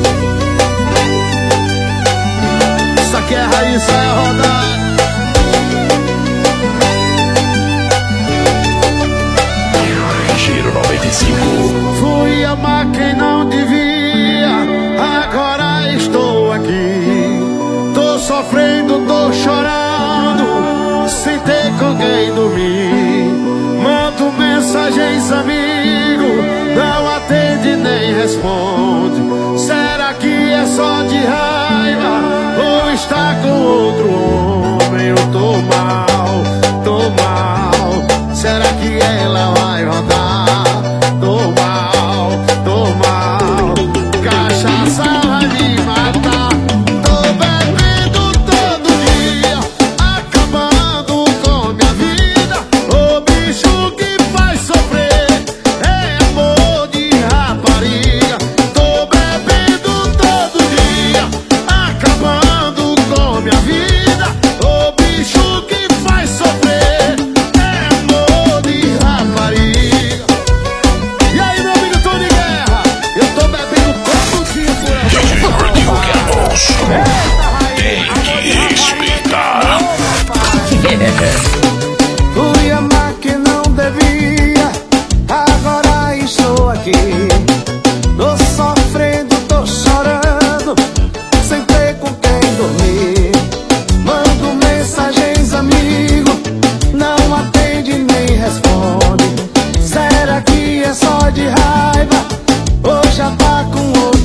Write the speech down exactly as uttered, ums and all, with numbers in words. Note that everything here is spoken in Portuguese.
Isso aqui é raiz, isso é rodar. Giro noventa e cinco. Fui amar quem não devia, agora estou aqui. Tô sofrendo, tô chorando, sem ter com quem dormir. Mando mensagens, amigo, não atende nem responde. Será que é só de raiva ou está com outro homem? Eu tô mal, tô mal. Será que ela vai rodar? Tô mal, tô mal. Cachaça vai me matar. Tô bebendo todo dia, acabando com minha vida. O bicho que faz sofrer é amor de rapariga. Tô bebendo todo dia, acabando com minha vida. O bicho que faz sofrer é amor de rapariga. E aí, meu amigo Tony Guerra, eu tô bebendo todo dia por aí. Tem que respeitar. Fui amar que não devia, agora estou aqui. Tô sofrendo, tô chorando, sem ter com quem dormir. Mando mensagens, amigo, não atende nem responde. Será que é só de raiva ou já tá com outro?